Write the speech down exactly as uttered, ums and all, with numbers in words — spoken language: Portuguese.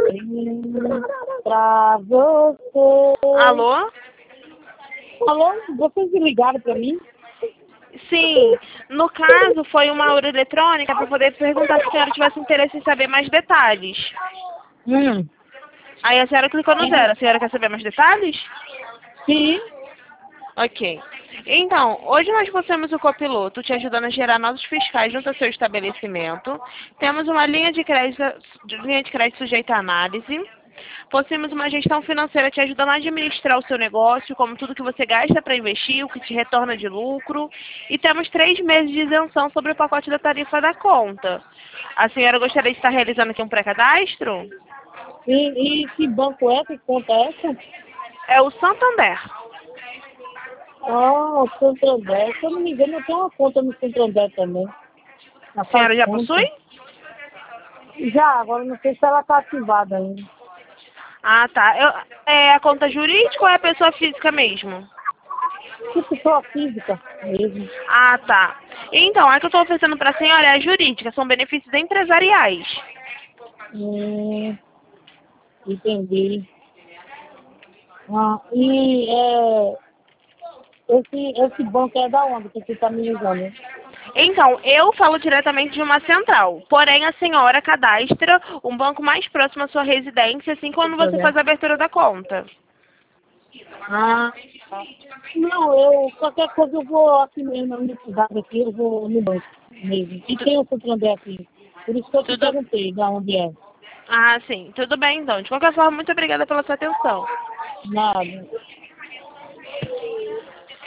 Pra você. Alô? Alô, vocês me ligaram pra mim? Sim, no caso foi uma urna eletrônica para poder perguntar se a senhora tivesse interesse em saber mais detalhes. Hum. Aí a senhora clicou no zero. A senhora quer saber mais detalhes? Sim. Ok. Então, hoje nós possuímos o copiloto te ajudando a gerar notas fiscais junto ao seu estabelecimento. Temos uma linha de crédito, linha de crédito sujeita à análise. Possuímos uma gestão financeira te ajudando a administrar o seu negócio, como tudo que você gasta para investir, o que te retorna de lucro. E temos três meses de isenção sobre o pacote da tarifa da conta. A senhora gostaria de estar realizando aqui um pré-cadastro? E, e que banco é? Que conta é essa? É o Santander. Ah, o Santander. Se eu não me engano, eu tenho uma conta no Santander também. Na A senhora já conta. possui? Já, agora não sei se ela está ativada ainda. Ah, tá. Eu, é a conta jurídica ou é a pessoa física mesmo? Que pessoa física mesmo. Ah, tá. Então, a que eu estou oferecendo para a senhora é a jurídica, são benefícios empresariais. Hum, entendi. Ah, e é, esse, esse banco é da onde que você está me ligando? Então, eu falo diretamente de uma central, porém a senhora cadastra um banco mais próximo à sua residência, assim quando você faz a abertura da conta. Ah, tá. Não, eu, qualquer coisa eu vou aqui mesmo, na minha cidade aqui, eu vou no banco mesmo. E tem o Santander aqui. Por isso que eu te Tudo... perguntei de onde é. Ah, sim. Tudo bem, então. De qualquer forma, muito obrigada pela sua atenção. Nada.